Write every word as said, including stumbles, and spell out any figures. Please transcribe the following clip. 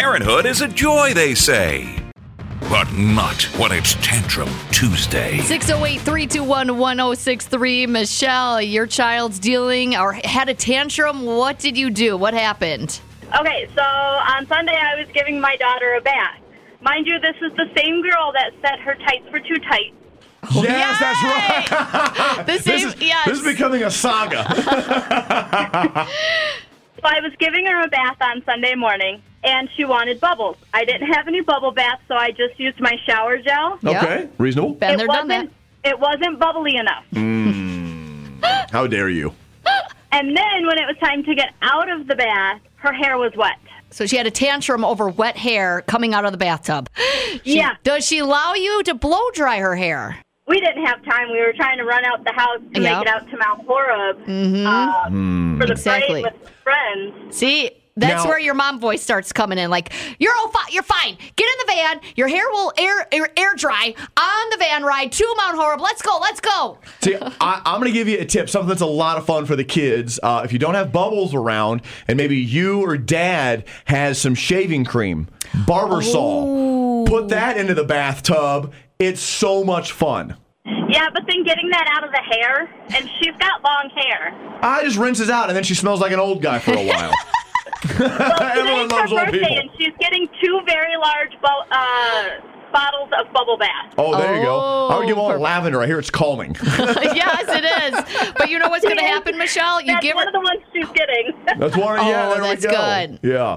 Parenthood is a joy, they say. But not when it's Tantrum Tuesday. six oh eight, three two one, one oh six three. Michelle, your child's dealing or had a tantrum. What did you do? What happened? Okay, so on Sunday I was giving my daughter a bath. Mind you, this is the same girl that said her tights were too tight. Yes, Yay! That's right. The same, this, is, yes. this is becoming a saga. So I was giving her a bath on Sunday morning, and she wanted bubbles. I didn't have any bubble bath, so I just used my shower gel. Yep. Okay, reasonable. Been it there, done that. It wasn't bubbly enough. Mm, how dare you? And then when it was time to get out of the bath, her hair was wet. So she had a tantrum over wet hair coming out of the bathtub. She, Yeah. Does she allow you to blow dry her hair? We didn't have time. We were trying to run out the house to Yep. make it out to Mount Horeb Mm-hmm. uh, Mm. for the Exactly. parade with friends. See, that's Now- where your mom voice starts coming in. Like, you're all fine. You're fine. Get in the van. Your hair will air air, air dry on the van ride to Mount Horeb. Let's go. Let's go. See, I, I'm going to give you a tip, something that's a lot of fun for the kids. Uh, if you don't have bubbles around, and maybe you or dad has some shaving cream, barber saw, put that into the bathtub. It's so much fun. Yeah, but then getting that out of the hair, and she's got long hair. I just rinses out, and then she smells like an old guy for a while. Well, Everyone today's loves her old birthday, people. and she's getting two very large bu- uh, bottles of bubble bath. Oh, there you go. I would give all perfect. lavender. I hear it's calming. Yes, it is. But you know what's going to happen, Michelle? You That's give one her. of the ones she's getting. That's one. Yeah, Oh, there that's we go. good. Yeah.